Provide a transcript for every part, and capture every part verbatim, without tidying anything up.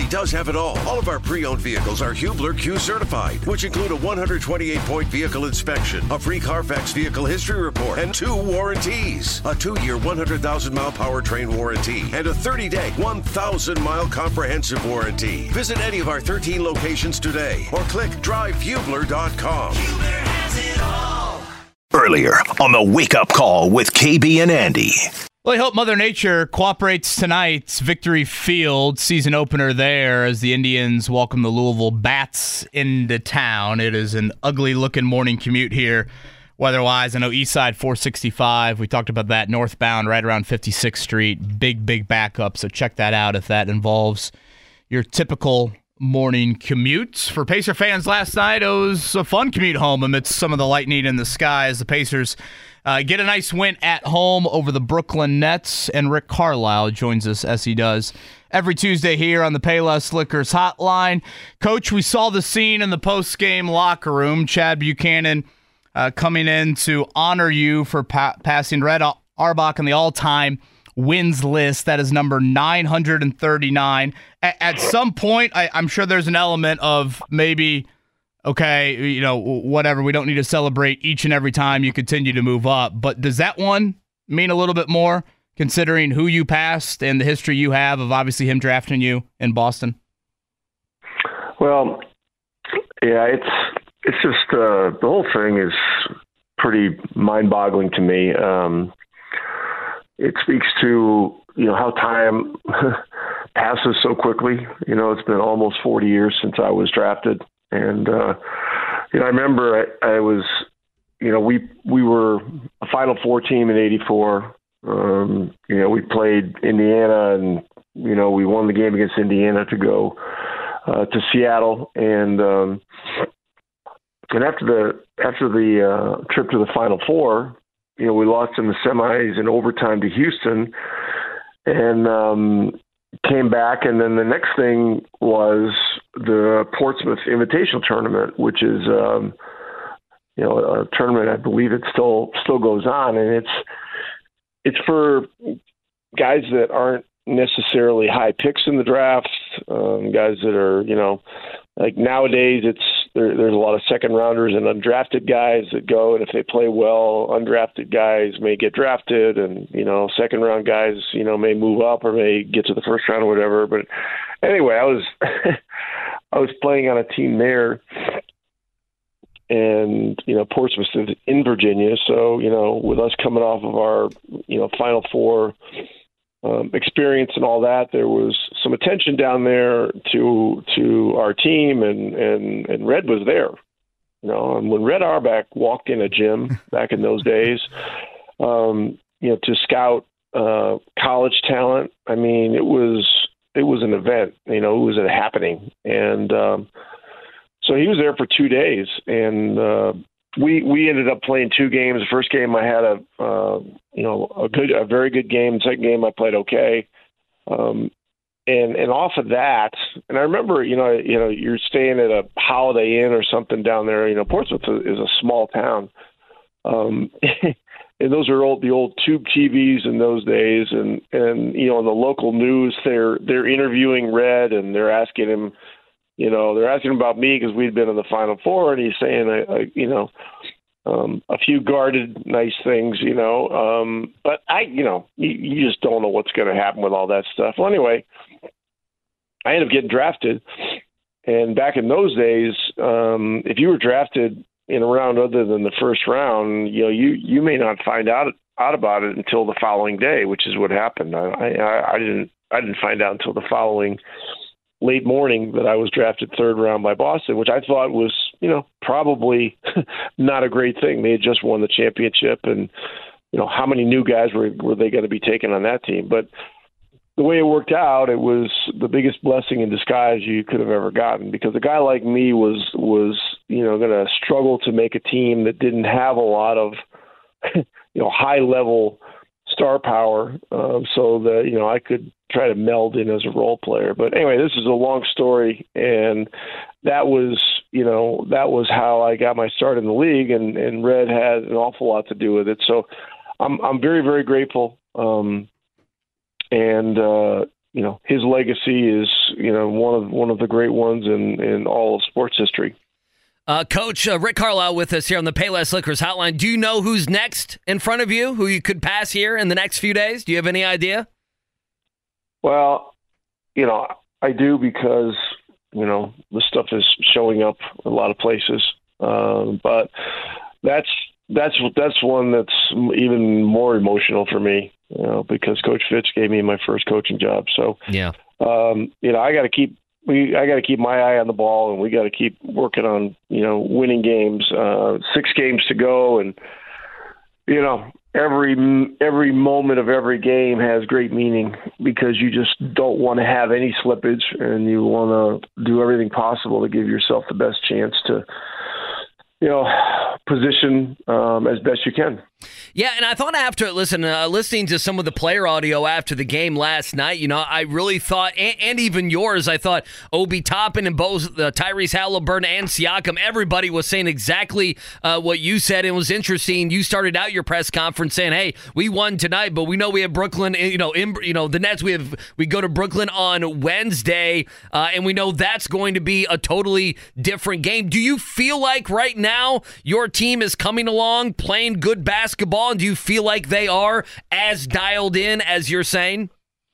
does have it all. All of our pre-owned vehicles are Hubler Q certified, which include a one hundred twenty-eight point vehicle inspection, a free Carfax vehicle history report, and two warranties. A two-year, one hundred thousand mile powertrain warranty, and a thirty-day, one thousand mile comprehensive warranty. Visit any of our thirteen locations today, or click drive hubler dot com. Hubler has it all. Earlier on the Wake Up Call with K B and Andy. Well, I hope Mother Nature cooperates tonight's Victory Field season opener there as the Indians welcome the Louisville Bats into town. It is an ugly-looking morning commute here weather-wise. I know East Side four sixty-five, we talked about that, northbound right around fifty-sixth Street. Big, big backup, so check that out if that involves your typical morning commutes. For Pacer fans last night, it was a fun commute home amidst some of the lightning in the sky as the Pacers uh, get a nice win at home over the Brooklyn Nets. And Rick Carlisle joins us as he does every Tuesday here on the Payless Liquors Hotline. Coach, we saw the scene in the post-game locker room. Chad Buchanan uh, coming in to honor you for pa- passing Red Auerbach on the all-time wins list. That is number nine hundred thirty-nine. At, at some point, I, I'm sure there's an element of maybe, okay, you know, whatever, we don't need to celebrate each and every time you continue to move up. But does that one mean a little bit more, considering who you passed and the history you have of obviously him drafting you in Boston? Well, yeah, it's it's just uh, the whole thing is pretty mind-boggling to me. Um, It speaks to, you know, how time passes so quickly. You know, it's been almost forty years since I was drafted. And, uh, you know, I remember I, I was, you know, we we were a Final Four team in eighty-four. Um, you know, we played Indiana and, you know, we won the game against Indiana to go uh, to Seattle. And um, and after the, after the uh, trip to the Final Four, you know, we lost in the semis in overtime to Houston and um, came back. And then the next thing was the Portsmouth Invitational Tournament, which is, um, you know, a tournament, I believe it still still goes on. And it's it's for guys that aren't necessarily high picks in the draft, um, guys that are, you know, like nowadays it's, There, there's a lot of second rounders and undrafted guys that go, and if they play well, undrafted guys may get drafted, and you know, second round guys, you know, may move up or may get to the first round or whatever. But anyway, I was I was playing on a team there, and you know, Portsmouth is in Virginia, so you know, with us coming off of our you know Final Four Um, experience and all that, there was some attention down there to to our team, and, and, and Red was there. You know, and when Red Auerbach walked in a gym back in those days, um, you know, to scout uh, college talent, I mean, it was it was an event. You know, it was a happening, and um, so he was there for two days, and uh, we we ended up playing two games. The first game I had a uh, you know a good a very good game. The second game I played okay, um, and and off of that, and I remember you know you know you're staying at a Holiday Inn or something down there. You know, Portsmouth is a small town, um, and those are old the old tube T Vs in those days. And and you know in the local news they're they're interviewing Red, and they're asking him. You know, they're asking about me because we'd been in the Final Four, and he's saying, I, I, you know, um, a few guarded nice things, you know. Um, but I, you know, you, you just don't know what's going to happen with all that stuff. Well, anyway, I ended up getting drafted. And back in those days, um, if you were drafted in a round other than the first round, you know, you, you may not find out out about it until the following day, which is what happened. I, I, I didn't I didn't find out until the following late morning that I was drafted third round by Boston, which I thought was, you know, probably not a great thing. They had just won the championship, and, you know, how many new guys were, were they going to be taking on that team? But the way it worked out, it was the biggest blessing in disguise you could have ever gotten, because a guy like me was, was, you know, going to struggle to make a team that didn't have a lot of, you know, high level star power. Um, so that, you know, I could try to meld in as a role player. But anyway, this is a long story, and that was, you know, that was how I got my start in the league, and, and Red had an awful lot to do with it. So I'm I'm very, very grateful. Um, and uh, you know, his legacy is, you know, one of one of the great ones in, in all of sports history. Uh, Coach uh, Rick Carlisle with us here on the Payless Liquors Hotline. Do you know who's next in front of you, who you could pass here in the next few days? Do you have any idea? Well, you know, I do because, you know, the stuff is showing up a lot of places. Um, but that's that's that's one that's even more emotional for me, you know, because Coach Fitch gave me my first coaching job. So, yeah, um, you know, I got to keep. We, I got to keep my eye on the ball, and we got to keep working on, you know, winning games. Uh, six games to go, and you know, every every moment of every game has great meaning because you just don't want to have any slippage, and you want to do everything possible to give yourself the best chance to, you know, position um, as best you can. Yeah, and I thought after, listen, uh, listening to some of the player audio after the game last night, you know, I really thought, and, and even yours, I thought Obi Toppin and both uh, Tyrese Halliburton and Siakam, everybody was saying exactly uh, what you said. It was interesting. You started out your press conference saying, "Hey, we won tonight, but we know we have Brooklyn. You know, in, you know the Nets. We have we go to Brooklyn on Wednesday, uh, and we know that's going to be a totally different game." Do you feel like right now your team is coming along, playing good basketball? And do you feel like they are as dialed in as you're saying?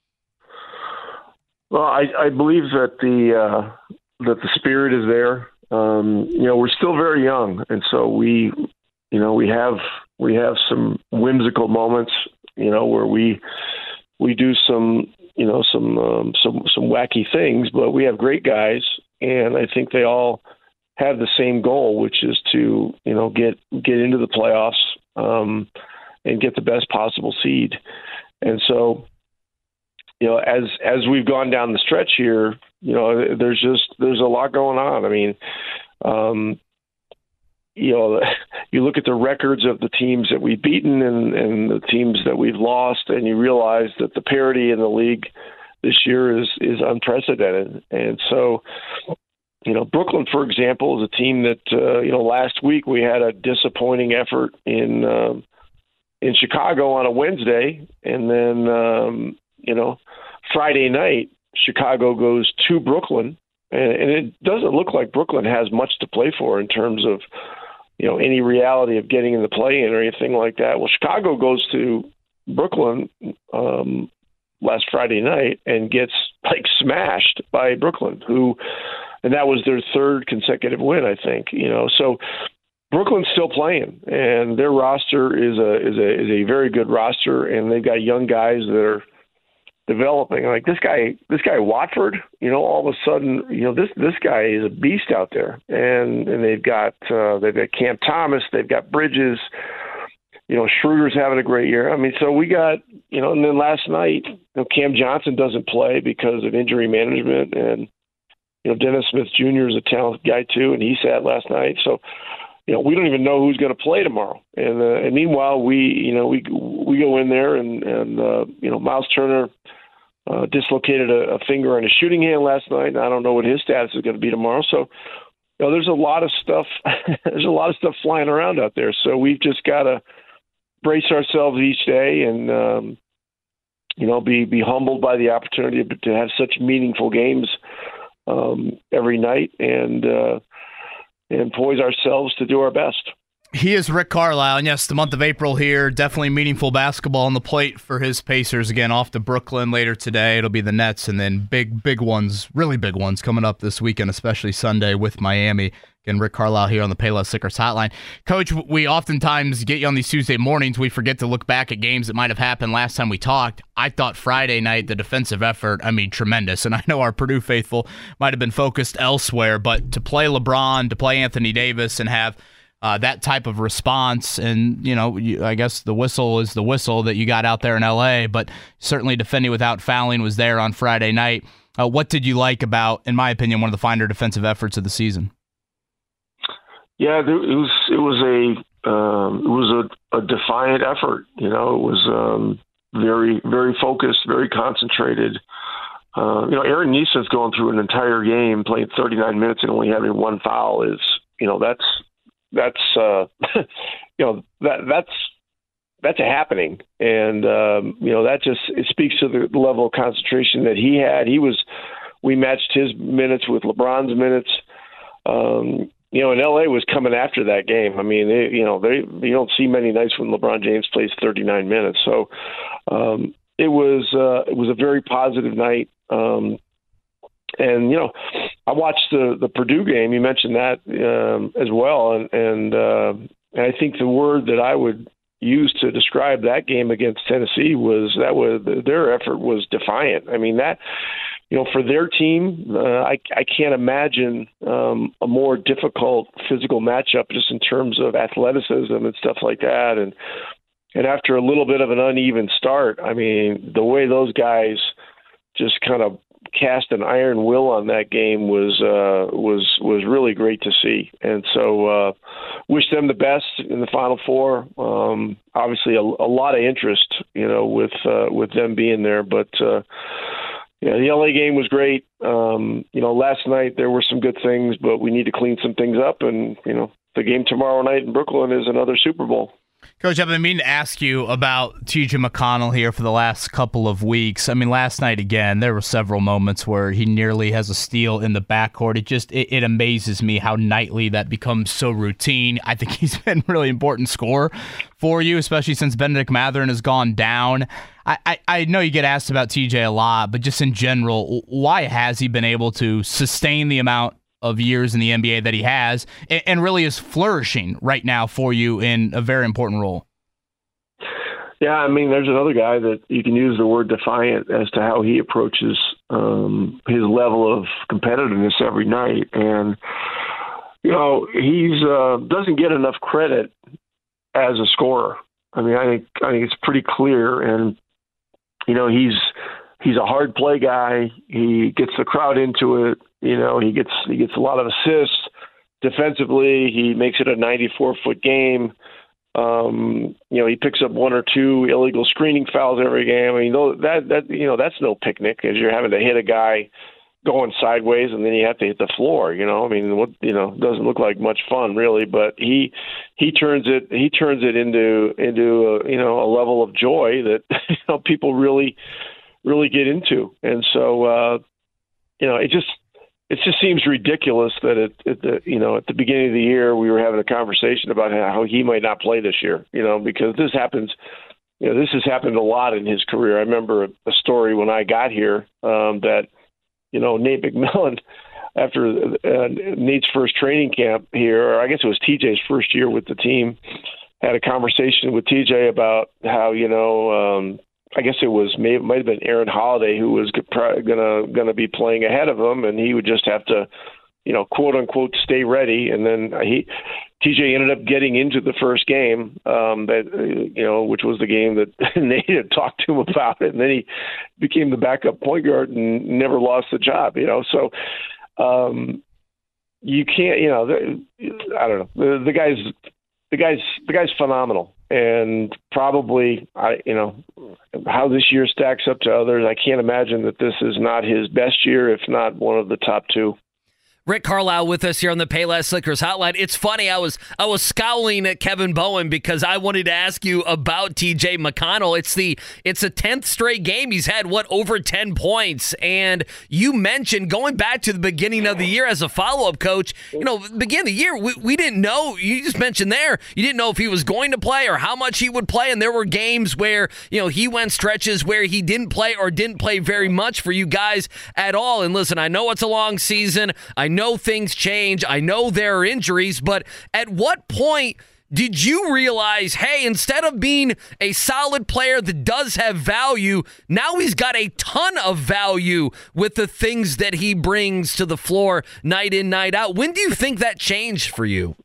Well, I, I believe that the uh, that the spirit is there. Um, you know, we're still very young, and so we, you know, we have we have some whimsical moments, you know, where we we do some, you know, some um, some some wacky things, but we have great guys, and I think they all have the same goal, which is to, you know, get get into the playoffs. Um, and get the best possible seed. And so, you know, as as we've gone down the stretch here, you know, there's just there's a lot going on. I mean, um, you know, you look at the records of the teams that we've beaten and, and the teams that we've lost, and you realize that the parity in the league this year is is unprecedented. And so, you know, Brooklyn, for example, is a team that, uh, you know, last week we had a disappointing effort in uh, in Chicago on a Wednesday. And then, um, you know, Friday night, Chicago goes to Brooklyn. And, and it doesn't look like Brooklyn has much to play for in terms of, you know, any reality of getting in the play-in or anything like that. Well, Chicago goes to Brooklyn um, last Friday night and gets, like, smashed by Brooklyn, who – and that was their third consecutive win, I think. You know, so Brooklyn's still playing, and their roster is a is a is a very good roster, and they've got young guys that are developing. Like this guy, this guy Watford. You know, all of a sudden, you know, this this guy is a beast out there, and and they've got uh, they've got Cam Thomas, they've got Bridges. You know, Schroeder's having a great year. I mean, so we got, you know, and then last night, you know, Cam Johnson doesn't play because of injury management, and you know, Dennis Smith Junior is a talented guy too, and he sat last night. So, you know, we don't even know who's going to play tomorrow. And uh, and meanwhile, we, you know, we we go in there and and uh, you know, Miles Turner uh, dislocated a, a finger on his shooting hand last night, and I don't know what his status is going to be tomorrow. So, you know, there's a lot of stuff. there's a lot of stuff flying around out there. So we've just got to brace ourselves each day and um, you know, be be humbled by the opportunity to have such meaningful games um, every night, and uh, and poise ourselves to do our best. He is Rick Carlisle, and yes, the month of April here, definitely meaningful basketball on the plate for his Pacers. Again, off to Brooklyn later today. It'll be the Nets, and then big, big ones, really big ones coming up this weekend, especially Sunday with Miami. Again, Rick Carlisle here on the Payless Liquors Hotline. Coach, we oftentimes get you on these Tuesday mornings. We forget to look back at games that might have happened last time we talked. I thought Friday night, the defensive effort, I mean, tremendous. And I know our Purdue faithful might have been focused elsewhere, but to play LeBron, to play Anthony Davis, and have Uh, that type of response, and you know, you, I guess the whistle is the whistle that you got out there in L A, but certainly defending without fouling was there on Friday night. Uh, what did you like about, in my opinion, one of the finer defensive efforts of the season? Yeah, it was it was a um, it was a, a defiant effort. You know, it was um, very very focused, very concentrated. Uh, you know, Aaron Nesmith going through an entire game, playing thirty-nine minutes and only having one foul is, you know, that's. That's uh, you know that that's that's a happening. And, um, you know, that just it speaks to the level of concentration that he had. He was, we matched his minutes with LeBron's minutes. Um, you know, and L A was coming after that game. I mean, they, you know, they you don't see many nights when LeBron James plays thirty-nine minutes. So um, it was uh, it was a very positive night. Um, and you know, I watched the the Purdue game. You mentioned that um, as well, and and, uh, and I think the word that I would use to describe that game against Tennessee was that was their effort was defiant. I mean that. You know, for their team, uh, I, I can't imagine um, a more difficult physical matchup just in terms of athleticism and stuff like that. And and after a little bit of an uneven start, I mean, the way those guys just kind of cast an iron will on that game was uh, was was really great to see. And so, uh, wish them the best in the Final Four. Um, obviously, a, a lot of interest, you know, with uh, with them being there, but. Uh, Yeah, the L A game was great. Um, you know, last night there were some good things, but we need to clean some things up. And, you know, the game tomorrow night in Brooklyn is another Super Bowl. Coach, I've been meaning to ask you about T J McConnell here for the last couple of weeks. I mean, last night, again, there were several moments where he nearly has a steal in the backcourt. It just, it, it amazes me how nightly that becomes so routine. I think he's been a really important scorer for you, especially since Benedict Mathurin has gone down. I, I, I know you get asked about T J a lot, but just in general, why has he been able to sustain the amount of years in the N B A that he has and, and really is flourishing right now for you in a very important role? Yeah, I mean, there's another guy that you can use the word defiant as to how he approaches um, his level of competitiveness every night. And, you know, he's uh, doesn't get enough credit as a scorer. I mean, I think I think it's pretty clear. And, you know, he's he's a hard play guy. He gets the crowd into it. You know, he gets he gets a lot of assists defensively. He makes it a ninety-four foot game. Um, you know, he picks up one or two illegal screening fouls every game. I mean, that that you know that's no picnic, as you're having to hit a guy going sideways and then you have to hit the floor. You know, I mean, what you know doesn't look like much fun really, but he he turns it he turns it into into a, you know a level of joy that you know people really really get into, and so uh, you know it just. It just seems ridiculous that it, it the, you know, at the beginning of the year we were having a conversation about how he might not play this year, you know, because this happens, you know, this has happened a lot in his career. I remember a story when I got here um, that, you know, Nate McMillan, after uh, Nate's first training camp here, or I guess it was T J's first year with the team, had a conversation with T J about how, you know, um, I guess it was may might have been Aaron Holiday who was gonna gonna be playing ahead of him, and he would just have to, you know, quote unquote, stay ready. And then he, T J ended up getting into the first game, um, that you know, which was the game that Nate had talked to him about, and then he became the backup point guard and never lost the job. You know, so um, you can't, you know, I don't know, the, the guy's the guy's the guy's phenomenal. And probably, I you know, how this year stacks up to others, I can't imagine that this is not his best year, if not one of the top two. Rick Carlisle with us here on the Payless Liquors Hotline. It's funny, I was I was scowling at Kevin Bowen because I wanted to ask you about T J McConnell. It's the it's a tenth straight game. He's had, what, over ten points. And you mentioned going back to the beginning of the year as a follow-up coach, you know, beginning of the year, we, we didn't know, you just mentioned there, you didn't know if he was going to play or how much he would play. And there were games where, you know, he went stretches where he didn't play or didn't play very much for you guys at all. And listen, I know it's a long season. I know things change. I know there are injuries, but at what point did you realize, hey, instead of being a solid player that does have value, now he's got a ton of value with the things that he brings to the floor night in, night out? When do you think that changed for you?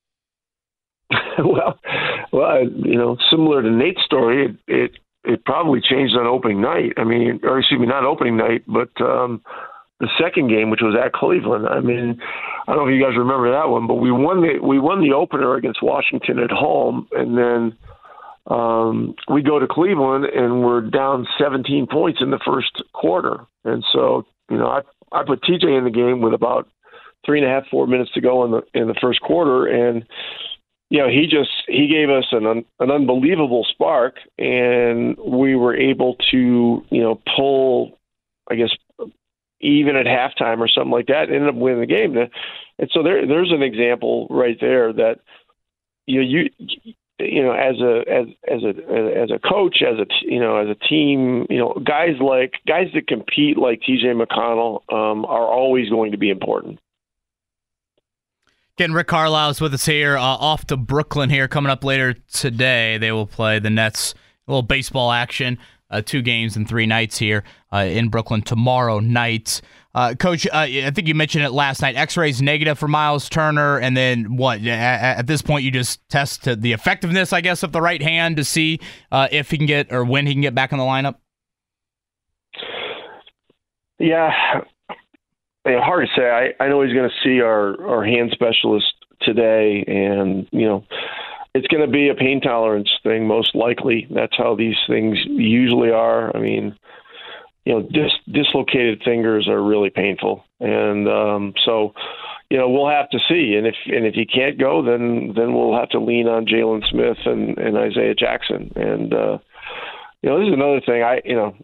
well, well, you know, similar to Nate's story, it, it, it probably changed on opening night. I mean, or excuse me, not opening night, but, um, the second game, which was at Cleveland. I mean, I don't know if you guys remember that one, but we won the we won the opener against Washington at home, and then um, we go to Cleveland and we're down seventeen points in the first quarter. And so, you know, I I put T J in the game with about three and a half, four minutes to go in the in the first quarter, and you know, he just he gave us an un, an unbelievable spark, and we were able to, you know, pull, I guess, even at halftime or something like that, ended up winning the game. And so there, there's an example right there that, you know, you, you know, as a, as, as a, as a coach, as a, you know, as a team, you know, guys like guys that compete like T J McConnell um, are always going to be important. Again, Rick Carlisle is with us here, uh, off to Brooklyn here, coming up later today. They will play the Nets, a little baseball action. Uh, two games and three nights here uh, in Brooklyn tomorrow night. Uh, Coach, uh, I think you mentioned it last night. X-rays negative for Miles Turner, and then what? At, at this point, you just test the effectiveness, I guess, of the right hand to see uh, if he can get or when he can get back in the lineup. Yeah, hard to say. I, I know he's going to see our, our hand specialist today, and you know. It's going to be a pain tolerance thing, most likely. That's how these things usually are. I mean, you know, dis- dislocated fingers are really painful, and um, so, you know, we'll have to see. And if and if he can't go, then then we'll have to lean on Jalen Smith and, and Isaiah Jackson. And uh, you know, this is another thing. I you know,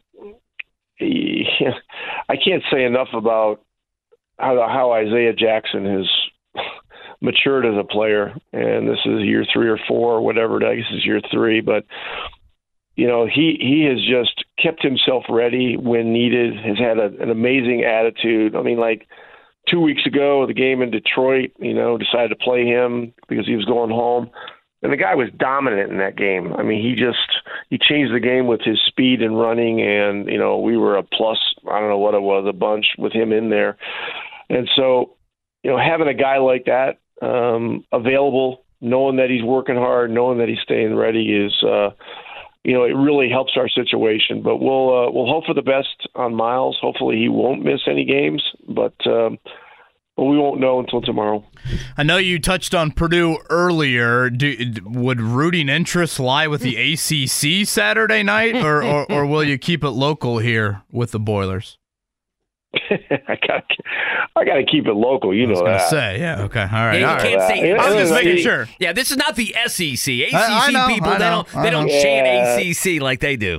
I can't say enough about how how Isaiah Jackson has matured as a player, and this is year three or four, or whatever. I guess it's year three, but you know, he he has just kept himself ready when needed. Has had a, an amazing attitude. I mean, like two weeks ago, the game in Detroit, you know, decided to play him because he was going home, and the guy was dominant in that game. I mean, he just he changed the game with his speed and running, and you know, we were a plus. I don't know what it was, a bunch with him in there, and so you know, having a guy like that. Um, available, knowing that he's working hard, knowing that he's staying ready is, uh, you know, it really helps our situation. But we'll uh, we'll hope for the best on Miles. Hopefully, he won't miss any games, but um, but we won't know until tomorrow. I know you touched on Purdue earlier. Do, would rooting interest lie with the A C C Saturday night, or, or or will you keep it local here with the Boilers? I got, I got to keep it local. You know that. I was gonna say, yeah, okay, all right. Yeah, all you right. can't say. I was just making sure. Yeah, this is not the S E C. A C C I, I know, people, I know, they don't, I they don't know. chant Yeah. A C C like they do.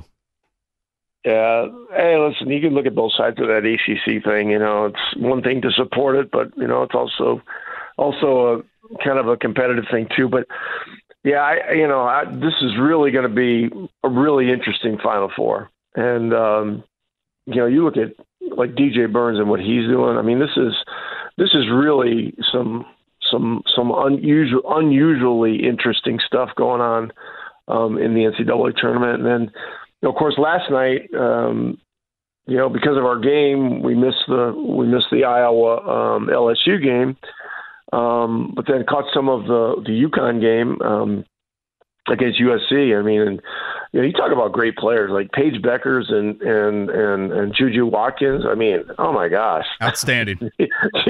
Yeah. Hey, listen, you can look at both sides of that A C C thing. You know, it's one thing to support it, but you know, it's also, also a kind of a competitive thing too. But yeah, I, you know, I, this is really going to be a really interesting Final Four, and um, you know, you look at like D J Burns and what he's doing. I mean, this is this is really some some some unusual unusually interesting stuff going on um, in the N C double A tournament. And then, you know, of course, last night, um, you know, because of our game, we missed the we missed the Iowa um, L S U game, um, but then caught some of the the UConn game um, against U S C. I mean, and, you know, you talk about great players like Paige Beckers and and and, and Juju Watkins. I mean, oh my gosh, outstanding! these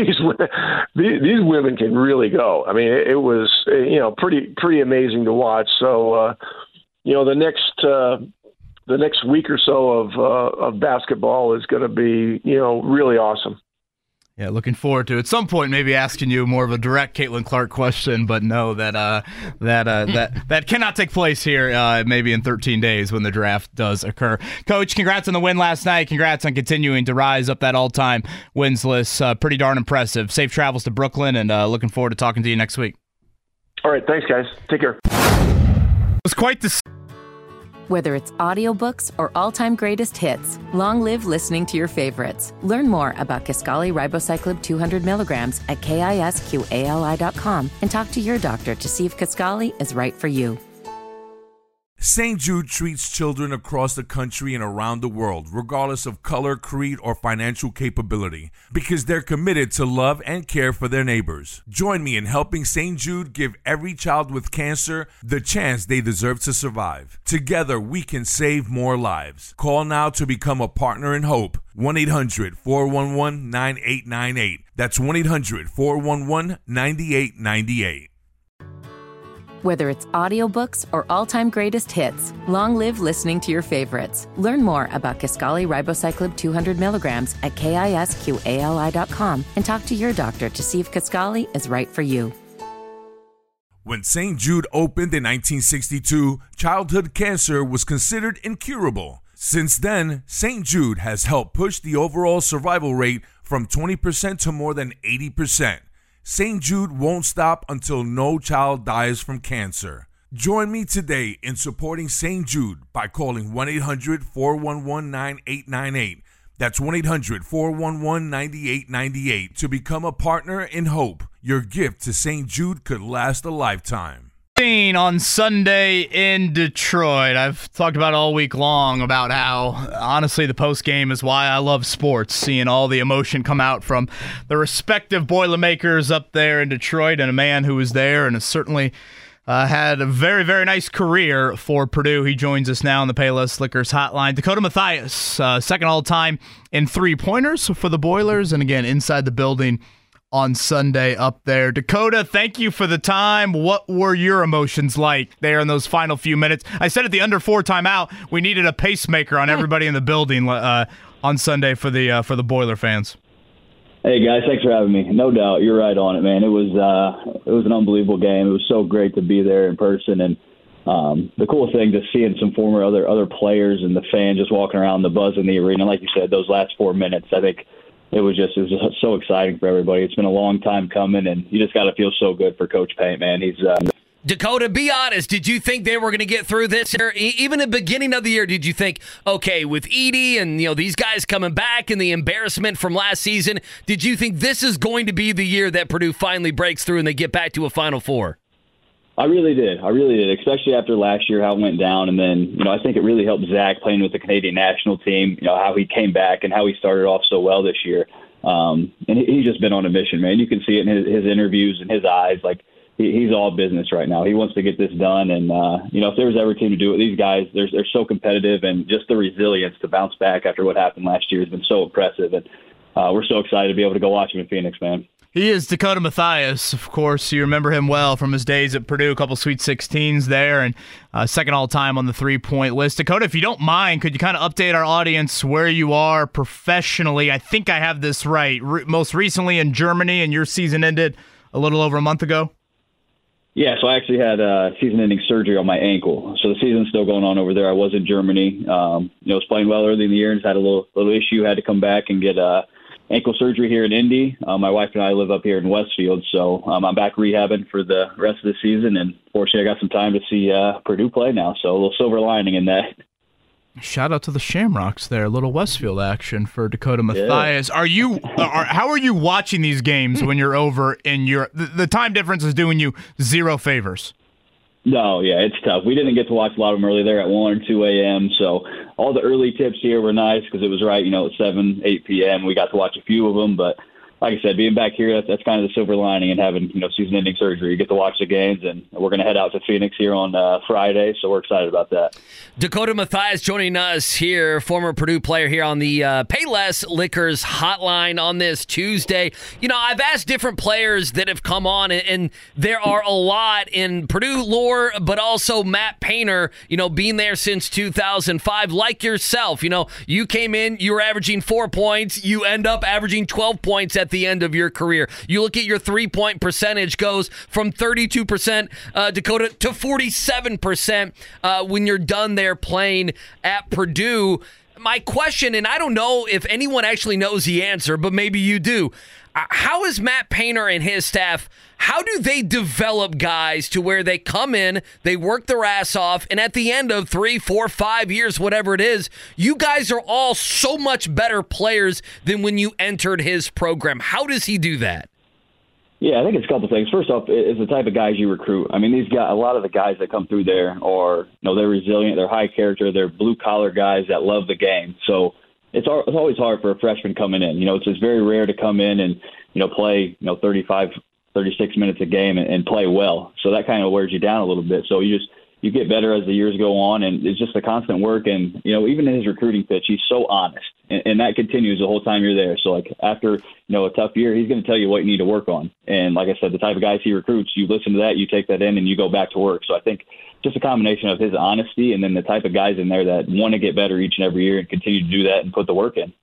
these women can really go. I mean, it, it was you know pretty pretty amazing to watch. So uh, you know, the next uh, the next week or so of uh, of basketball is going to be you know really awesome. Yeah, looking forward to it. At some point, maybe asking you more of a direct Caitlin Clark question, but no, that uh, that uh, that that cannot take place here. Uh, maybe in thirteen days when the draft does occur. Coach, congrats on the win last night. Congrats on continuing to rise up that all-time wins list. Uh, pretty darn impressive. Safe travels to Brooklyn, and uh, looking forward to talking to you next week. All right, thanks, guys. Take care. It was quite the. Whether it's audiobooks or all-time greatest hits, long live listening to your favorites. Learn more about Kisqali Ribociclib two hundred milligrams at kisqali dot com and talk to your doctor to see if Kisqali is right for you. Saint Jude treats children across the country and around the world, regardless of color, creed, or financial capability, because they're committed to love and care for their neighbors. Join me in helping Saint Jude give every child with cancer the chance they deserve to survive. Together, we can save more lives. Call now to become a partner in hope. one eight hundred four one one nine eight nine eight. That's one eight hundred four one one nine eight nine eight. Whether it's audiobooks or all-time greatest hits, long live listening to your favorites. Learn more about Kisqali Ribociclib two hundred milligrams at kisqali dot com and talk to your doctor to see if Kisqali is right for you. When Saint Jude opened in nineteen sixty-two, childhood cancer was considered incurable. Since then, Saint Jude has helped push the overall survival rate from twenty percent to more than eighty percent. Saint Jude won't stop until no child dies from cancer. Join me today in supporting Saint Jude by calling one eight hundred four one one nine eight nine eight. That's one eight hundred four one one nine eight nine eight to become a partner in hope. Your gift to Saint Jude could last a lifetime. On Sunday in Detroit. I've talked about all week long about how, honestly, the post game is why I love sports, seeing all the emotion come out from the respective Boilermakers up there in Detroit, and a man who was there and has certainly uh, had a very, very nice career for Purdue. He joins us now on the Payless Liquors hotline. Dakota Mathias, uh, second all-time in three-pointers for the Boilers, and again, inside the building on Sunday up there. Dakota, thank you for the time. What were your emotions like there in those final few minutes? I said at the under four timeout, we needed a pacemaker on everybody in the building uh, on Sunday for the uh, for the Boiler fans. Hey guys, thanks for having me. No doubt, you're right on it, man. It was uh, it was an unbelievable game. It was so great to be there in person, and um, the cool thing just seeing some former other other players and the fans just walking around, the buzz in the arena. Like you said, those last four minutes, I think. It was just it was just so exciting for everybody. It's been a long time coming, and you just got to feel so good for Coach Paint, man. He's uh, Dakota, be honest. Did you think they were going to get through this? Or even at the beginning of the year, did you think, okay, with Edey and you know these guys coming back and the embarrassment from last season, did you think this is going to be the year that Purdue finally breaks through and they get back to a Final Four? I really did. I really did, especially after last year, how it went down. And then, you know, I think it really helped Zach playing with the Canadian national team, you know, how he came back and how he started off so well this year. Um, and he, he's just been on a mission, man. You can see it in his, his interviews and his eyes. Like, he, he's all business right now. He wants to get this done. And, uh, you know, if there was ever a team to do it, these guys, they're, they're so competitive, and just the resilience to bounce back after what happened last year has been so impressive. And uh, we're so excited to be able to go watch him in Phoenix, man. He is Dakota Mathias, of course. You remember him well from his days at Purdue, a couple Sweet sixteens there, and uh, second all-time on the three-point list. Dakota, if you don't mind, could you kind of update our audience where you are professionally? I think I have this right. Re- most recently in Germany, and your season ended a little over a month ago? Yeah, so I actually had uh, season-ending surgery on my ankle. So the season's still going on over there. I was in Germany. Um, you know, I was playing well early in the year and just had a little, little issue. Had to come back and get uh, – ankle surgery here in Indy. Uh, my wife and I live up here in Westfield, so um, I'm back rehabbing for the rest of the season, and fortunately I got some time to see uh, Purdue play now, so a little silver lining in that. Shout out to the Shamrocks there, a little Westfield action for Dakota Mathias. Yeah. Are you? Are, how are you watching these games when you're over in Europe? The, the time difference is doing you zero favors. No, yeah, it's tough. We didn't get to watch a lot of them early there at one or two a.m., so all the early tips here were nice because it was right, you know, at seven, eight p.m. We got to watch a few of them, but like I said, being back here, that's, that's kind of the silver lining, and having, you know, season-ending surgery. You get to watch the games, and we're going to head out to Phoenix here on uh, Friday, so we're excited about that. Dakota Mathias joining us here, former Purdue player here on the uh, Payless Liquors hotline on this Tuesday. You know, I've asked different players that have come on, and, and there are a lot in Purdue lore, but also Matt Painter, you know, being there since two thousand five, like yourself. You know, you came in, you were averaging four points, you end up averaging twelve points at the end of your career. You look at your three-point percentage goes from thirty-two percent, uh, Dakota, to forty-seven percent uh, when you're done there playing at Purdue. My question, and I don't know if anyone actually knows the answer, but maybe you do. Uh, how is Matt Painter and his staff, how do they develop guys to where they come in, they work their ass off, and at the end of three, four, five years, whatever it is, you guys are all so much better players than when you entered his program? How does he do that? Yeah, I think it's a couple things. First off, it's the type of guys you recruit. I mean, these guys, a lot of the guys that come through there are, you know, they're resilient, they're high character, they're blue collar guys that love the game. So it's it's always hard for a freshman coming in. You know, it's just very rare to come in and, you know, play, you know, thirty-five, thirty-six minutes a game and, and play well. So that kind of wears you down a little bit. So you just you get better as the years go on, and it's just a constant work. And, you know, even in his recruiting pitch, he's so honest, and, and that continues the whole time you're there. So, like, after, you know, a tough year, he's going to tell you what you need to work on. And like I said, the type of guys he recruits, you listen to that, you take that in, and you go back to work. So I think just a combination of his honesty and then the type of guys in there that want to get better each and every year and continue to do that and put the work in.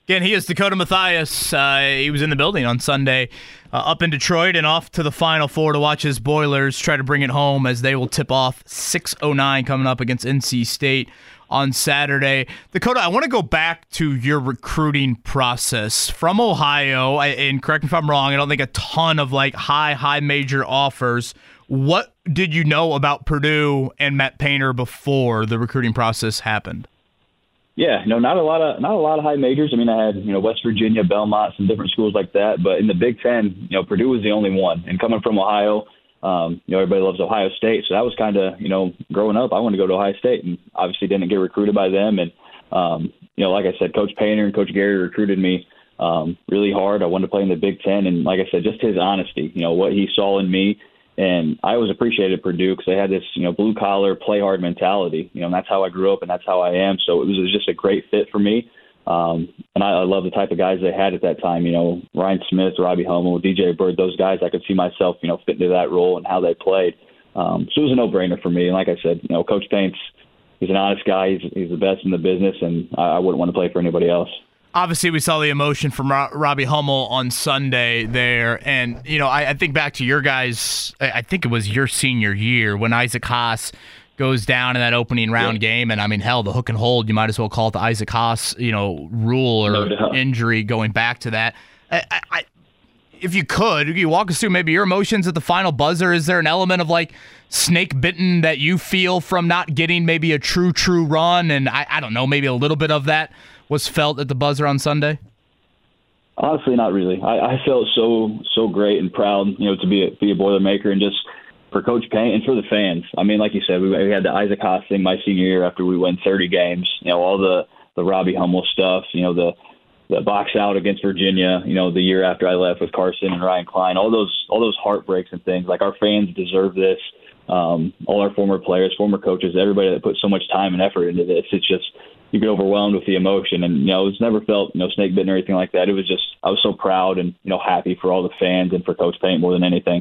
Again, he is Dakota Mathias. Uh, he was in the building on Sunday uh, up in Detroit and off to the Final Four to watch his Boilers try to bring it home as they will tip off six oh nine coming up against N C State on Saturday. Dakota, I want to go back to your recruiting process from Ohio. I, and correct me if I'm wrong, I don't think a ton of like high, high major offers. What did you know about Purdue and Matt Painter before the recruiting process happened? Yeah, no, not a lot of not a lot of high majors. I mean, I had you know West Virginia, Belmont, some different schools like that. But in the Big Ten, you know, Purdue was the only one. And coming from Ohio, um, you know, everybody loves Ohio State, so that was kind of you know, growing up, I wanted to go to Ohio State, and obviously didn't get recruited by them. And um, you know, like I said, Coach Painter and Coach Gary recruited me um, really hard. I wanted to play in the Big Ten, and like I said, just his honesty, you know, what he saw in me. And I always appreciated Purdue because they had this, you know, blue collar, play hard mentality. You know, and that's how I grew up, and that's how I am. So it was, it was just a great fit for me. Um, and I, I love the type of guys they had at that time. You know, Ryan Smith, Robbie Hummel, D J Bird, those guys. I could see myself, you know, fit into that role and how they played. Um, so it was a no brainer for me. And like I said, you know, Coach Paints, he's an honest guy. He's he's the best in the business, and I, I wouldn't want to play for anybody else. Obviously, we saw the emotion from Ro- Robbie Hummel on Sunday there. And, you know, I, I think back to your guys, I think it was your senior year when Isaac Haas goes down in that opening round yeah. game. And, I mean, hell, the hook and hold, you might as well call it the Isaac Haas, you know, rule or no injury going back to that. I, I, if you could, could you walk us through maybe your emotions at the final buzzer? Is there an element of, like, snake bitten that you feel from not getting maybe a true, true run? And, I, I don't know, maybe a little bit of that was felt at the buzzer on Sunday? Honestly, not really. I, I felt so so great and proud, you know, to be a, be a Boilermaker, and just for Coach Paint and for the fans. I mean, like you said, we, we had the Isaac Haas thing my senior year after we won thirty games. You know, all the the Robbie Hummel stuff. You know, the the box out against Virginia. You know, the year after I left with Carson and Ryan Klein. All those all those heartbreaks and things. Like, our fans deserve this. Um, all our former players, former coaches, everybody that put so much time and effort into this. It's just, you get overwhelmed with the emotion, and, you know, it's never felt, you know, snake bitten or anything like that. It was just, I was so proud and, you know, happy for all the fans and for Coach Paint more than anything.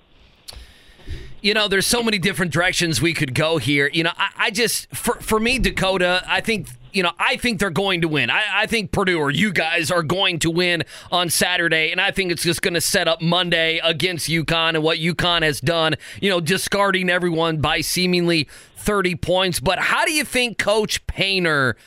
You know, there's so many different directions we could go here. You know, I, I just, for, for me, Dakota, I think, you know, I think they're going to win. I, I think Purdue, or you guys, are going to win on Saturday, and I think it's just going to set up Monday against UConn and what UConn has done, you know, discarding everyone by seemingly thirty points. But how do you think Coach Painter,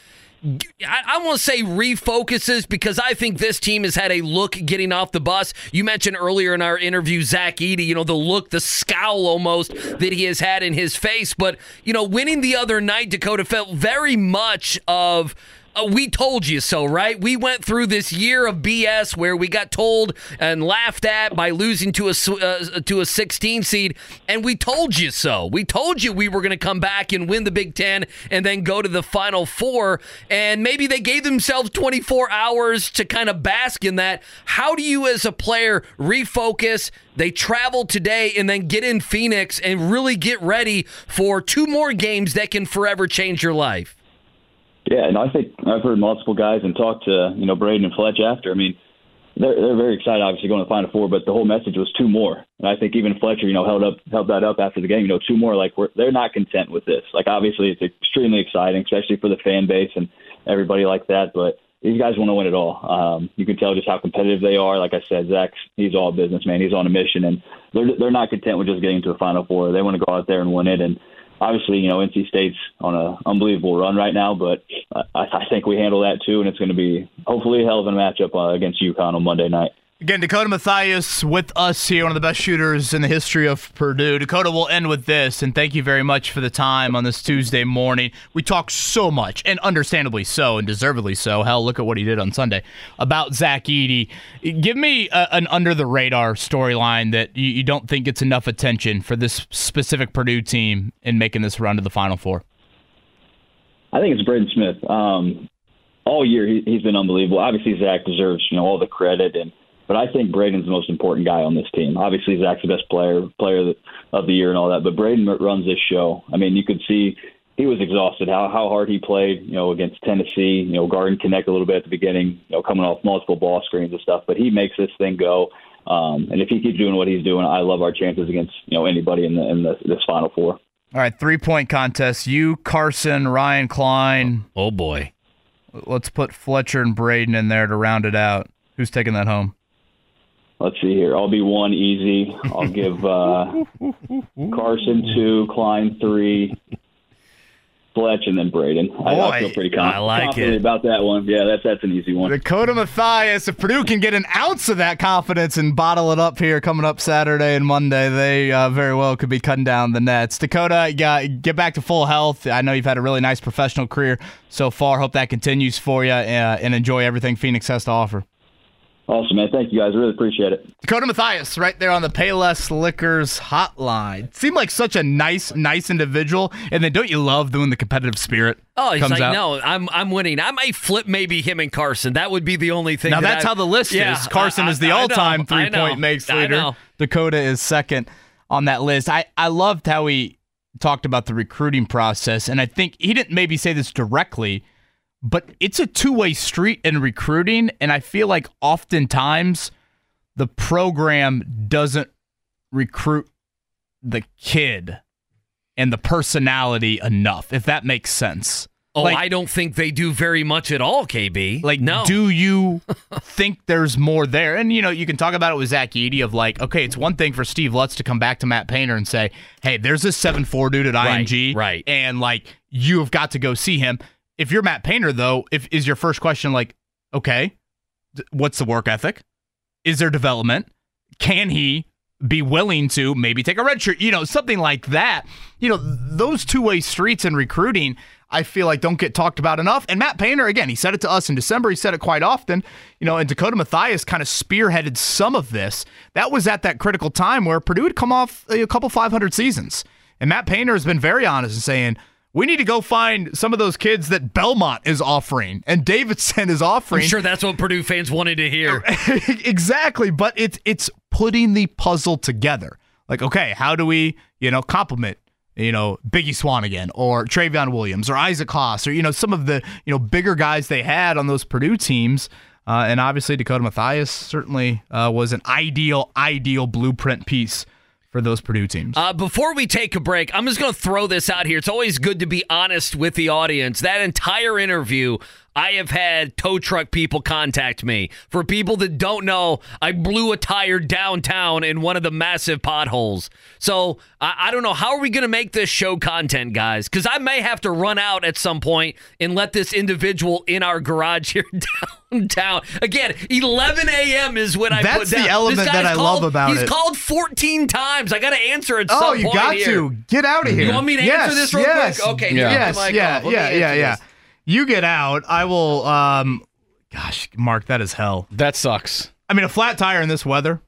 I, I want to say refocuses, because I think this team has had a look getting off the bus. You mentioned earlier in our interview Zach Edey, you know, the look, the scowl almost that he has had in his face. But, you know, winning the other night, Dakota, felt very much of, Uh, we told you so, right? We went through this year of B S where we got told and laughed at by losing to a uh, to a sixteen seed, and we told you so. We told you we were going to come back and win the Big Ten and then go to the Final Four, and maybe they gave themselves twenty-four hours to kind of bask in that. How do you as a player refocus? They travel today and then get in Phoenix and really get ready for two more games that can forever change your life. Yeah, and I think I've heard multiple guys and talked to, you know, Braden and Fletch after. I mean, they're they're very excited, obviously, going to the Final Four, but the whole message was two more. And I think even Fletcher, you know, held up held that up after the game. You know, two more. Like, we're, they're not content with this. Like, obviously, it's extremely exciting, especially for the fan base and everybody like that. But these guys want to win it all. Um, you can tell just how competitive they are. Like I said, Zach, he's all business, man. He's on a mission, and they're they're not content with just getting to the Final Four. They want to go out there and win it. And obviously, you know, N C State's on an unbelievable run right now, but I, I think we handle that too, and it's going to be hopefully a hell of a matchup uh, against UConn on Monday night. Again, Dakota Mathias with us here, one of the best shooters in the history of Purdue. Dakota, we'll end with this, and thank you very much for the time on this Tuesday morning. We talk so much, and understandably so, and deservedly so. Hell, look at what he did on Sunday, about Zach Edey. Give me a, an under-the-radar storyline that you, you don't think gets enough attention for this specific Purdue team in making this run to the Final Four. I think it's Braden Smith. Um, all year, he, he's been unbelievable. Obviously, Zach deserves, you know, all the credit, and but I think Braden's the most important guy on this team. Obviously, Zach's the best player, player of the year and all that, but Braden runs this show. I mean, you could see he was exhausted, how how hard he played, you know, against Tennessee, you know, guard and connect a little bit at the beginning, you know, coming off multiple ball screens and stuff, but he makes this thing go. Um, and if he keeps doing what he's doing, I love our chances against, you know, anybody in the in the, this Final Four. All right, three-point contest. You, Carson, Ryan Klein. Oh, boy. Let's put Fletcher and Braden in there to round it out. Who's taking that home? Let's see here. I'll be one easy. I'll give uh, Carson two, Klein three, Fletch, and then Braden. I, Boy, I feel pretty confident, I like confident it. about that one. Yeah, that's that's an easy one. Dakota Mathias, if Purdue can get an ounce of that confidence and bottle it up here coming up Saturday and Monday, they uh, very well could be cutting down the nets. Dakota, uh, get back to full health. I know you've had a really nice professional career so far. Hope that continues for you, uh, and enjoy everything Phoenix has to offer. Awesome, man. Thank you, guys. Really appreciate it. Dakota Mathias, right there on the Payless Liquors hotline. Seemed like such a nice, nice individual. And then don't you love doing the competitive spirit? Oh, he's comes like, out? no, I'm I'm winning. I might flip maybe him and Carson. That would be the only thing. Now that that's I, how the list yeah, is. Carson I, is the I, I all-time know, three-point makes I leader. know. Dakota is second on that list. I, I loved how he talked about the recruiting process, and I think he didn't maybe say this directly, but it's a two-way street in recruiting, and I feel like oftentimes the program doesn't recruit the kid and the personality enough, if that makes sense. Oh, like, I don't think they do very much at all, K B. Like, no. do you think there's more there? And, you know, you can talk about it with Zach Edey of like, okay, it's one thing for Steve Lutz to come back to Matt Painter and say, hey, there's this seven four dude at I M G. Right, right. And, like, you have got to go see him. If you're Matt Painter, though, if is your first question like, okay, th- what's the work ethic? Is there development? Can he be willing to maybe take a red shirt? You know, something like that. You know, those two-way streets in recruiting, I feel like don't get talked about enough. And Matt Painter, again, he said it to us in December. He said it quite often. You know, and Dakota Mathias kind of spearheaded some of this. That was at that critical time where Purdue had come off a couple five hundred seasons. And Matt Painter has been very honest in saying, we need to go find some of those kids that Belmont is offering and Davidson is offering. I'm sure that's what Purdue fans wanted to hear. Exactly, but it's it's putting the puzzle together. Like, okay, how do we, you know, compliment, you know, Biggie Swanigan or Travion Williams or Isaac Haas or, you know, some of the, you know, bigger guys they had on those Purdue teams. Uh, and obviously Dakota Mathias certainly uh, was an ideal, ideal blueprint piece for those Purdue teams. Uh, before we take a break, I'm just going to throw this out here. It's always good to be honest with the audience. That entire interview, I have had tow truck people contact me. For people that don't know, I blew a tire downtown in one of the massive potholes. So I, I don't know. How are we going to make this show content, guys? Because I may have to run out at some point and let this individual in our garage here downtown. Again, eleven a.m. is when I That's put down. the element that I called, love about he's it. He's called fourteen times. I got to answer at oh, some you point got here. to. Get out of here. You want me to yes, answer this real yes. quick? Okay. Yeah. Yes, Yes, my yeah, call. Let yeah, me yeah, answer yeah. this. You get out. I will, um, gosh, Mark, that is hell. That sucks. I mean, a flat tire in this weather.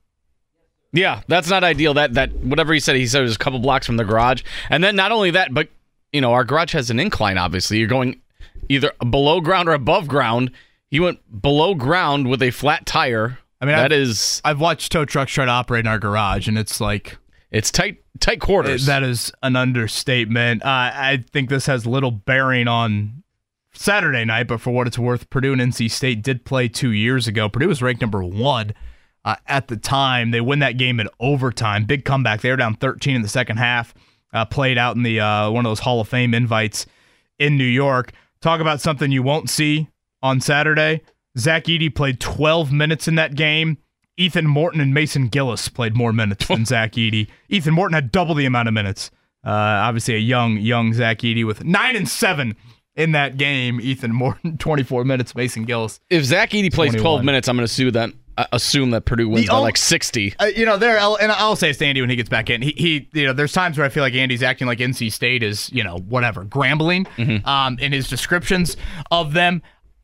Yeah, that's not ideal. That that whatever he said, he said it was a couple blocks from the garage. And then not only that, but, you know, our garage has an incline, obviously. You're going either below ground or above ground. He went below ground with a flat tire. I mean, that I've, is... I've watched tow trucks try to operate in our garage, and it's like... It's tight tight quarters. That is an understatement. Uh, I think this has little bearing on Saturday night, but for what it's worth, Purdue and N C State did play two years ago. Purdue was ranked number one uh, at the time. They win that game in overtime. Big comeback. They were down thirteen in the second half. Uh, played out in the uh, one of those Hall of Fame invites in New York. Talk about something you won't see on Saturday. Zach Edey played twelve minutes in that game. Ethan Morton and Mason Gillis played more minutes than Zach Edey. Ethan Morton had double the amount of minutes. Uh, obviously, a young, young Zach Edey with nine and seven in that game. Ethan Morton, twenty-four minutes. Mason Gillis. If Zach Edey plays twenty-one. twelve minutes, I'm going to assume that uh, assume that Purdue wins The by only- like sixty. Uh, you know, there, I'll- and I'll say it's to Andy when he gets back in. He, he, you know, there's times where I feel like Andy's acting like N C State is, you know, whatever, grambling Mm-hmm. um, in his descriptions of them.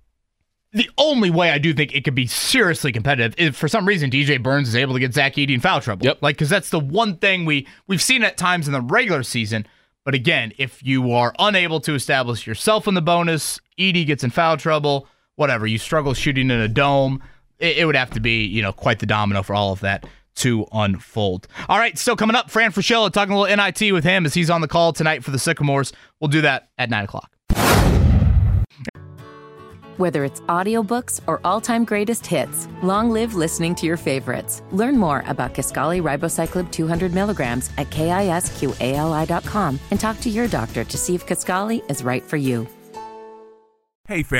The only way I do think it could be seriously competitive is for some reason D J Burns is able to get Zach Edey in foul trouble. Yep. Like, because that's the one thing we, we've seen at times in the regular season. But again, if you are unable to establish yourself in the bonus, Edey gets in foul trouble, whatever, you struggle shooting in a dome, it, it would have to be, you know, quite the domino for all of that to unfold. All right, still coming up, Fran Fraschilla, talking a little N I T with him as he's on the call tonight for the Sycamores. We'll do that at nine o'clock. Whether it's audiobooks or all-time greatest hits, long live listening to your favorites. Learn more about Kisqali Ribociclib two hundred milligrams at kisqali dot com and talk to your doctor to see if Kisqali is right for you. Hey fam,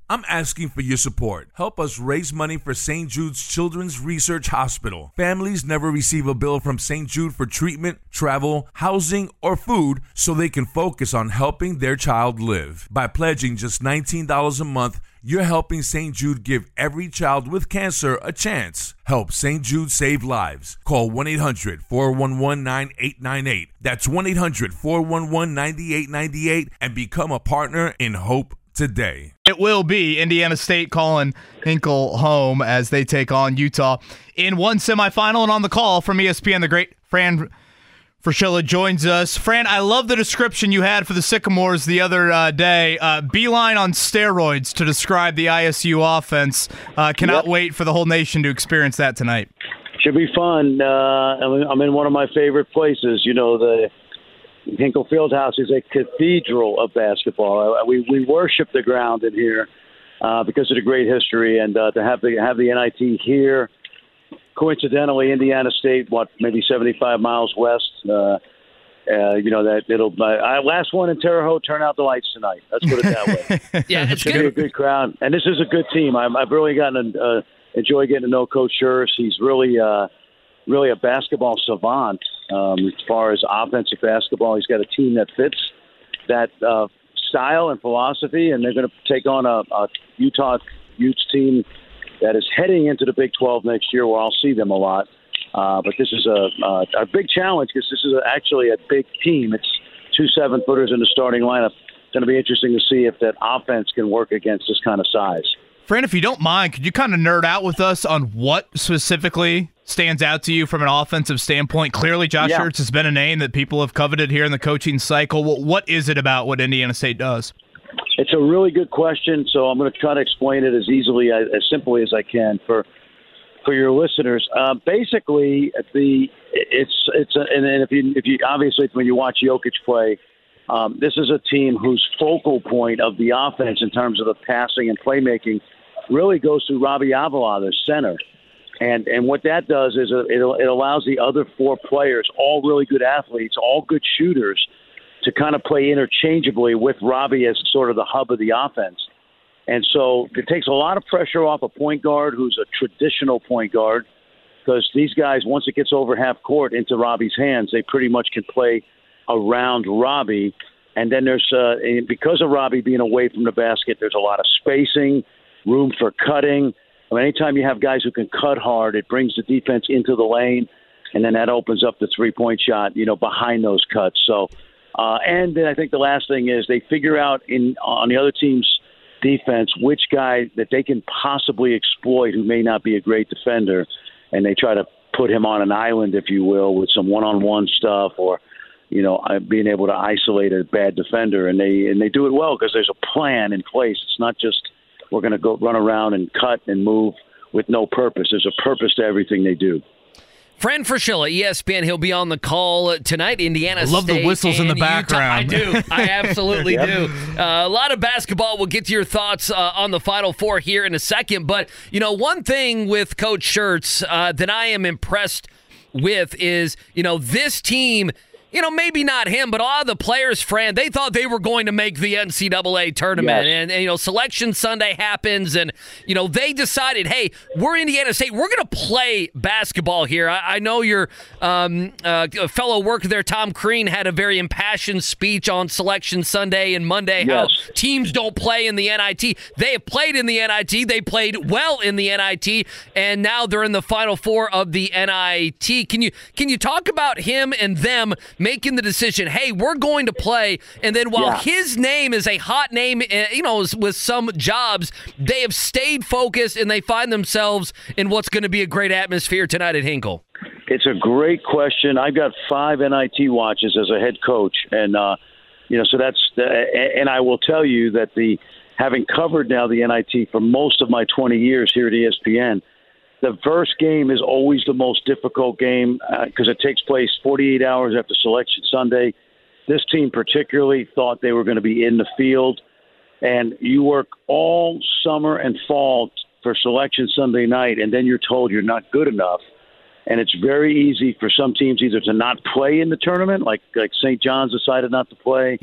I'm asking for your support. Help us raise money for Saint Jude's Children's Research Hospital. Families never receive a bill from Saint Jude for treatment, travel, housing, or food, so they can focus on helping their child live. By pledging just nineteen dollars a month, you're helping Saint Jude give every child with cancer a chance. Help Saint Jude save lives. Call one eight hundred four one one nine eight nine eight. That's one eight hundred four one one nine eight nine eight and become a partner in hope today. It will be Indiana State calling Hinkle home as they take on Utah in one semifinal. And on the call from E S P N, the great Fran Fraschilla joins us. Fran, I love the description you had for the Sycamores the other uh, day. Uh, Beeline on steroids to describe the I S U offense. Uh, cannot Yep. wait for the whole nation to experience that tonight. Should be fun. Uh, I'm in one of my favorite places. You know, the Hinkle Fieldhouse is a cathedral of basketball. Uh, We we worship the ground in here uh, because of the great history, and uh, to have the have the N I T here. Coincidentally, Indiana State, what maybe seventy-five miles west. Uh, uh, you know that it'll. Uh, last one in Terre Haute. Turn out the lights tonight. Let's put it that way. Yeah, it's It's gonna be a good. good crowd, and this is a good team. I've, I've really gotten to uh, enjoy getting to know Coach Schurz. He's really, uh, really a basketball savant um, as far as offensive basketball. He's got a team that fits that uh, style and philosophy, and they're going to take on a, a Utah Utes team that is heading into the Big twelve next year, where I'll see them a lot. Uh, but this is a, a, a big challenge because this is a, actually a big team. It's two seven-footers in the starting lineup. It's going to be interesting to see if that offense can work against this kind of size. Fran, if you don't mind, could you kind of nerd out with us on what specifically stands out to you from an offensive standpoint? Clearly, Josh Yeah. Schurz has been a name that people have coveted here in the coaching cycle. What, what is it about what Indiana State does? It's a really good question, so I'm going to try to explain it as easily, as, as simply as I can for for your listeners. Uh, basically, the it's it's a, and if you if you obviously when you watch Jokic play, um, this is a team whose focal point of the offense in terms of the passing and playmaking really goes through Robbie Avila, the center. And and what that does is it, it allows the other four players, all really good athletes, all good shooters, to kind of play interchangeably with Robbie as sort of the hub of the offense. And so it takes a lot of pressure off a point guard who's a traditional point guard, because these guys, once it gets over half court into Robbie's hands, they pretty much can play around Robbie. And then there's, uh, because of Robbie being away from the basket, there's a lot of spacing, room for cutting. I mean, anytime you have guys who can cut hard, it brings the defense into the lane, and then that opens up the three-point shot, you know, behind those cuts. So, uh, and then I think the last thing is they figure out in on the other team's defense which guy that they can possibly exploit who may not be a great defender, and they try to put him on an island, if you will, with some one-on-one stuff or, you know, being able to isolate a bad defender, and they and they do it well because there's a plan in place. It's not just we're going to go run around and cut and move with no purpose. There's a purpose to everything they do. Fran Fraschilla, E S P N, he'll be on the call tonight. Indiana I love State the whistles in the and Utah. background. I do. I absolutely Yep. do. Uh, a lot of basketball. We'll get to your thoughts uh, on the Final Four here in a second. But, you know, one thing with Coach Schurz uh, that I am impressed with is, you know, this team, you know, maybe not him, but all the players, Fran, they thought they were going to make the N C double A tournament. Yes. And, and, you know, Selection Sunday happens, and, you know, they decided, hey, we're Indiana State. We're going to play basketball here. I, I know your um, uh, fellow worker there, Tom Crean, had a very impassioned speech on Selection Sunday and Monday, how Yes. teams don't play in the N I T. They have played in the N I T. They played well in the N I T, and now they're in the Final Four of the N I T. Can you can you talk about him and them making the decision, hey, we're going to play, and then while Yeah. his name is a hot name, uh, you know, with some jobs, they have stayed focused, and they find themselves in what's going to be a great atmosphere tonight at Hinkle? It's a great question. I've got five N I T watches as a head coach, and uh, you know, so that's the, and I will tell you that the having covered now the N I T for most of my twenty years here at E S P N, the first game is always the most difficult game because uh, it takes place forty-eight hours after Selection Sunday. This team particularly thought they were going to be in the field, and you work all summer and fall for Selection Sunday night, and then you're told you're not good enough. And it's very easy for some teams either to not play in the tournament, like like Saint John's decided not to play. Yep.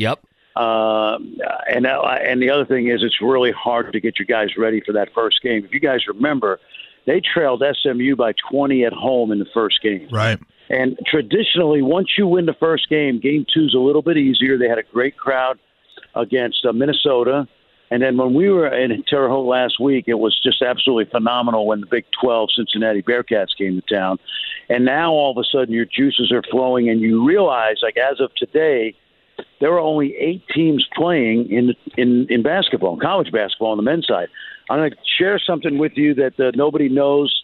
Uh, and uh, and the other thing is, it's really hard to get you guys ready for that first game. If you guys remember, they trailed S M U by twenty at home in the first game. Right. And traditionally, once you win the first game, game two's a little bit easier. They had a great crowd against uh, Minnesota. And then when we were in Terre Haute last week, it was just absolutely phenomenal when the Big twelve Cincinnati Bearcats came to town. And now all of a sudden your juices are flowing, and you realize, like as of today, there are only eight teams playing in in, in basketball, in college basketball on the men's side. I'm going to share something with you that uh, nobody knows,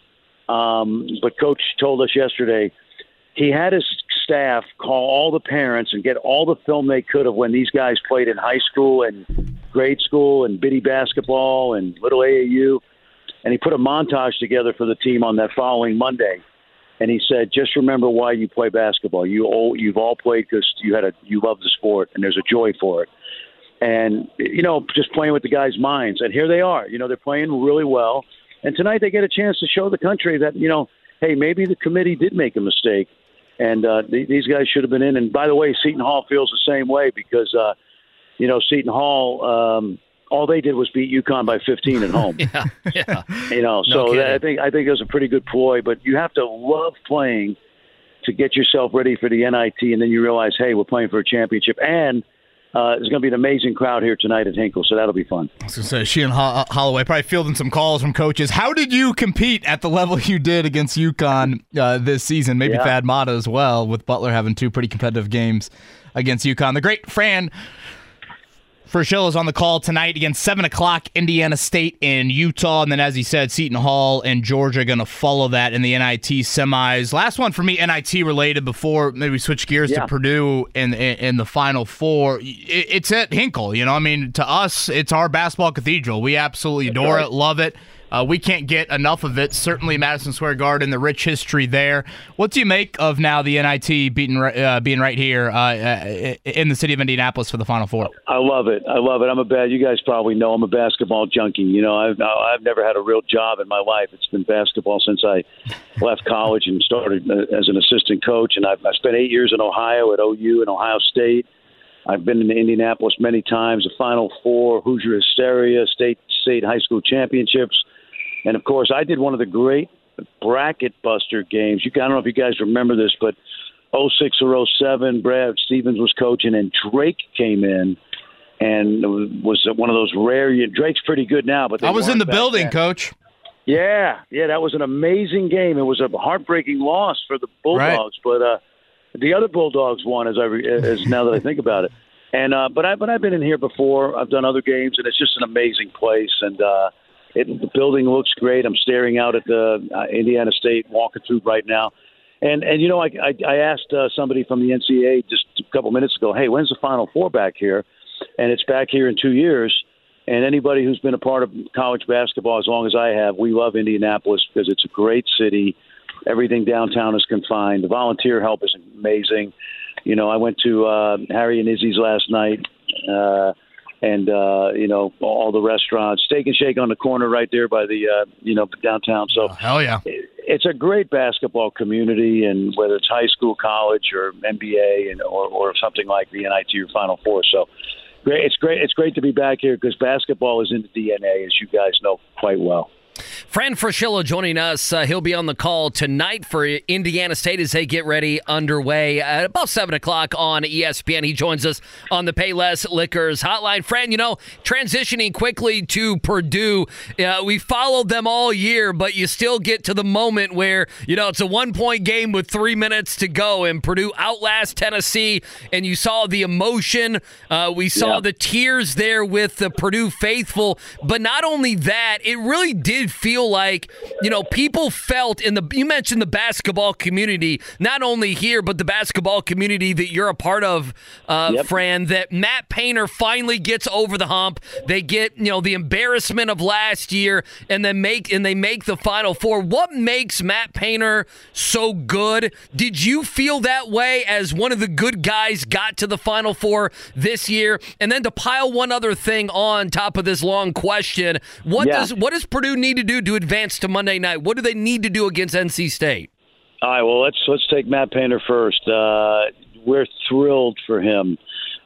um, but Coach told us yesterday. He had his staff call all the parents and get all the film they could of when these guys played in high school and grade school and biddy basketball and little A A U. And he put a montage together for the team on that following Monday. And he said, just remember why you play basketball. You all, you've all played because you had a, you love the sport and there's a joy for it. And, you know, just playing with the guys' minds. And here they are. You know, they're playing really well. And tonight they get a chance to show the country that, you know, hey, maybe the committee did make a mistake. And uh, th- these guys should have been in. And by the way, Seton Hall feels the same way because, uh, you know, Seton Hall, um, all they did was beat UConn by fifteen at home. yeah, yeah. You know, No so kidding. that, I think I think it was a pretty good ploy. But you have to love playing to get yourself ready for the N I T, and then you realize, hey, we're playing for a championship. And uh, there's going to be an amazing crowd here tonight at Hinkle, so that'll be fun. I was going to say, Sheehan Ho- Holloway probably fielding some calls from coaches. How did you compete at the level you did against UConn uh, this season? Maybe Yeah. Thad Matta as well, with Butler having two pretty competitive games against UConn. The great Fran Fraschilla is on the call tonight against seven o'clock, Indiana State and Utah. And then, as he said, Seton Hall and Georgia are going to follow that in the N I T semis. Last one for me, N I T related, before maybe we switch gears Yeah. to Purdue in, in, in the Final Four. It, it's at Hinkle. You know, I mean, to us, it's our basketball cathedral. We absolutely adore right. it, love it. Uh, we can't get enough of it. Certainly Madison Square Garden, the rich history there. What do you make of now the N I T beating, uh, being right here uh, in the city of Indianapolis for the Final Four? I love it. I love it. I'm a bad. You guys probably know I'm a basketball junkie. You know, I've I've never had a real job in my life. It's been basketball since I left college and started as an assistant coach. And I've I spent eight years in Ohio at O U and Ohio State. I've been in Indianapolis many times. The Final Four, Hoosier Hysteria, state state high school championships. And, of course, I did one of the great bracket buster games. You, I don't know if you guys remember this, but oh six or oh seven, Brad Stevens was coaching, and Drake came in and was one of those rare – Drake's pretty good now. But they I was in weren't the back building, then. Coach. Yeah, yeah, that was an amazing game. It was a heartbreaking loss for the Bulldogs, but uh, the other Bulldogs won, as I re- as now that I think about it. And uh, but I but I've been in here before. I've done other games, and it's just an amazing place. And uh, it, the building looks great. I'm staring out at the uh, Indiana State, walking through right now. And and you know, I I, I asked uh, somebody from the N C double A just a couple minutes ago, hey, when's the Final Four back here? And it's back here in two years. And anybody who's been a part of college basketball as long as I have, we love Indianapolis because it's a great city. Everything downtown is confined. The volunteer help is amazing. You know, I went to uh, Harry and Izzy's last night, uh, and, uh, you know, all the restaurants. Steak and Shake on the corner right there by the, uh, you know, downtown. So, oh, hell yeah. It's a great basketball community, and whether it's high school, college, or N B A, and or, or something like the N I T or Final Four. So, Great. It's great. It's great to be back here because basketball is in the D N A, as you guys know quite well. Fran Fraschilla joining us. Uh, he'll be on the call tonight for Indiana State as they get ready underway at about seven o'clock on E S P N. He joins us on the Payless Liquors hotline. Fran, you know, transitioning quickly to Purdue, uh, we followed them all year, but you still get to the moment where, you know, it's a one-point game with three minutes to go, and Purdue outlasts Tennessee, and you saw the emotion. Uh, we saw yeah. the tears there with the Purdue faithful, but not only that, it really did feel like, you know, people felt in the, you mentioned the basketball community, not only here, but the basketball community that you're a part of, uh, yep. Fran, that Matt Painter finally gets over the hump. They get, you know, the embarrassment of last year, and then make, and they make the Final Four. What makes Matt Painter so good? Did you feel that way as one of the good guys got to the Final Four this year? And then to pile one other thing on top of this long question, what yeah. does, what does Purdue need to do to advance to Monday night? What do they need to do against N C State? All right, well, let's let's take Matt Painter first. Uh, we're thrilled for him.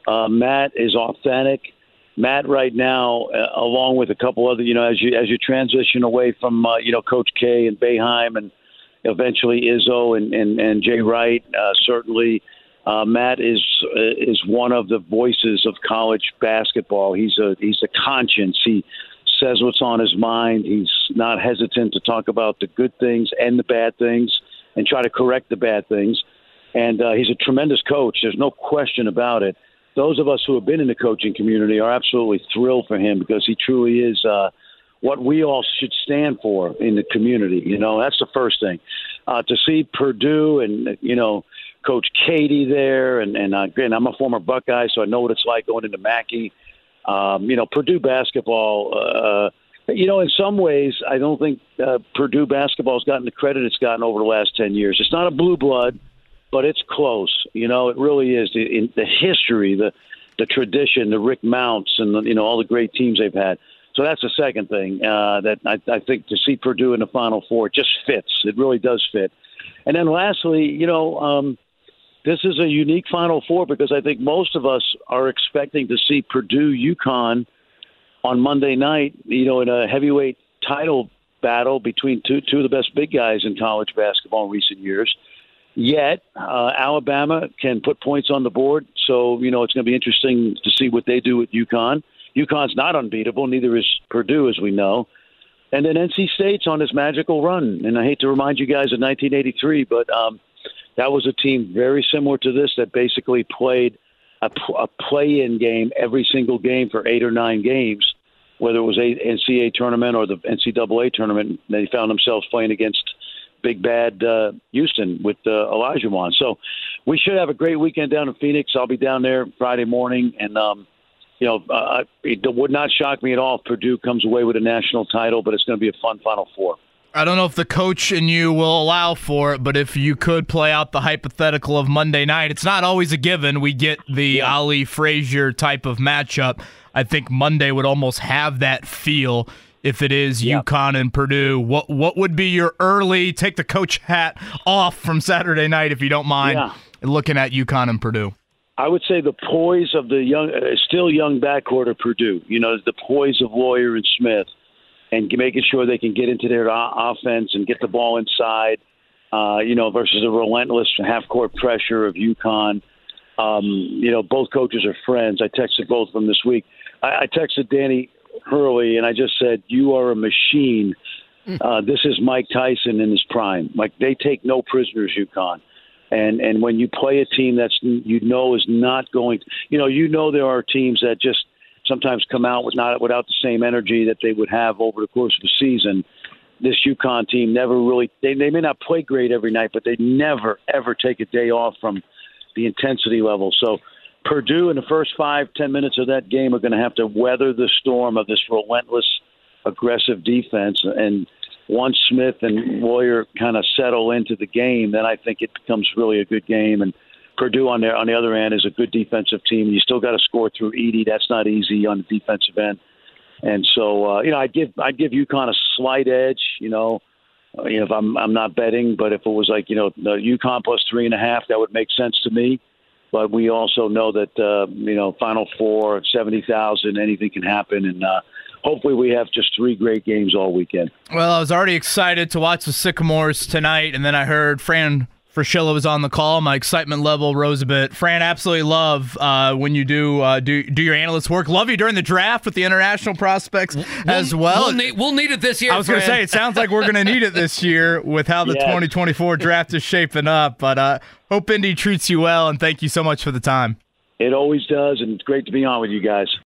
Uh, Matt is authentic. Matt right now, uh, along with a couple other, you know, as you as you transition away from, uh, you know, Coach K and Boeheim and eventually Izzo and, and, and Jay Wright, uh, certainly uh, Matt is uh, is one of the voices of college basketball. He's a he's a conscience. He says what's on his mind. He's not hesitant to talk about the good things and the bad things and try to correct the bad things. And uh, he's a tremendous coach. There's no question about it. Those of us who have been in the coaching community are absolutely thrilled for him because he truly is uh, what we all should stand for in the community. You know, that's the first thing. Uh, to see Purdue and, you know, Coach Katie there, and, and uh, again, I'm a former Buckeye, so I know what it's like going into Mackey. Um, you know, Purdue basketball, uh, you know, in some ways, I don't think uh, Purdue basketball has gotten the credit it's gotten over the last ten years. It's not a blue blood, but it's close. You know, it really is. The, in the history, the the tradition, the Rick Mounts, and the, you know all the great teams they've had. So that's the second thing uh, that I, I think to see Purdue in the Final Four, it just fits. It really does fit. And then lastly, you know, um, this is a unique Final Four because I think most of us are expecting to see Purdue UConn on Monday night. You know, in a heavyweight title battle between two two of the best big guys in college basketball in recent years. Yet, uh, Alabama can put points on the board, so, you know, it's going to be interesting to see what they do with UConn. UConn's not unbeatable, neither is Purdue, as we know. And then N C State's on this magical run, and I hate to remind you guys of nineteen eighty-three, but um, that was a team very similar to this that basically played a, a play-in game every single game for eight or nine games, whether it was a N C A A tournament or the N C double A tournament. They found themselves playing against big bad uh, Houston with uh, Olajuwon. So we should have a great weekend down in Phoenix. I'll be down there Friday morning, and um, you know, uh, it would not shock me at all if Purdue comes away with a national title, but it's going to be a fun Final Four. I don't know if the coach and you will allow for it, but if you could play out the hypothetical of Monday night, it's not always a given. We get the yeah. Ali Frazier type of matchup. I think Monday would almost have that feel. If it is yep. UConn and Purdue, what what would be your early, take the coach hat off from Saturday night, if you don't mind, yeah. looking at UConn and Purdue? I would say the poise of the young, uh, still young backcourt of Purdue, you know, the poise of Lawyer and Smith, and making sure they can get into their o- offense and get the ball inside, uh, you know, versus the relentless half-court pressure of UConn. Um, you know, both coaches are friends. I texted both of them this week. I, I texted Danny Hurley, and I just said, you are a machine. Uh, this is Mike Tyson in his prime. Like, they take no prisoners, UConn. And and when you play a team that's you know is not going to, you know, you know there are teams that just sometimes come out with not without the same energy that they would have over the course of the season. This UConn team never really, they, they may not play great every night, but they never, ever take a day off from the intensity level. So Purdue in the first five, ten minutes of that game are going to have to weather the storm of this relentless, aggressive defense. And once Smith and Lawyer kind of settle into the game, then I think it becomes really a good game. And Purdue on their on the other end is a good defensive team. You still got to score through Edey. That's not easy on the defensive end. And so, uh, you know, I'd give I'd give UConn a slight edge. You know, uh, you know, if I'm I'm not betting, but if it was like you know the UConn plus three and a half, that would make sense to me. But we also know that, uh, you know, Final Four, seventy thousand, anything can happen. And uh, hopefully we have just three great games all weekend. Well, I was already excited to watch the Sycamores tonight, and then I heard Fran Fraschilla was on the call. My excitement level rose a bit. Fran, absolutely love uh, when you do uh, do do your analyst work. Love you during the draft with the international prospects we'll, as well. We'll need, we'll need it this year, I was going to say, it sounds like we're going to need it this year with how the yes. twenty twenty-four draft is shaping up. But uh, hope Indy treats you well, and thank you so much for the time. It always does, and it's great to be on with you guys.